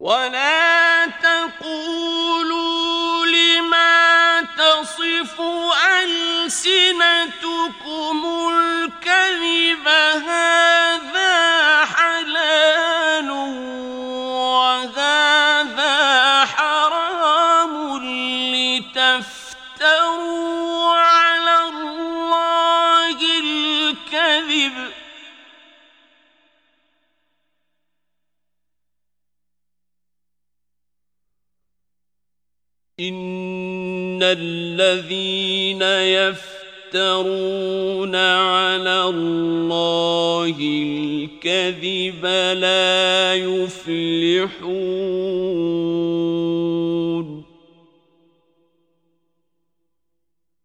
ولا تقولوا لما تصف ألسنتكم الكذب هذا حلال وهذا حرام لتفتروا على الله الكذب إن الذين يفترون على الله الكذب لا يفلحون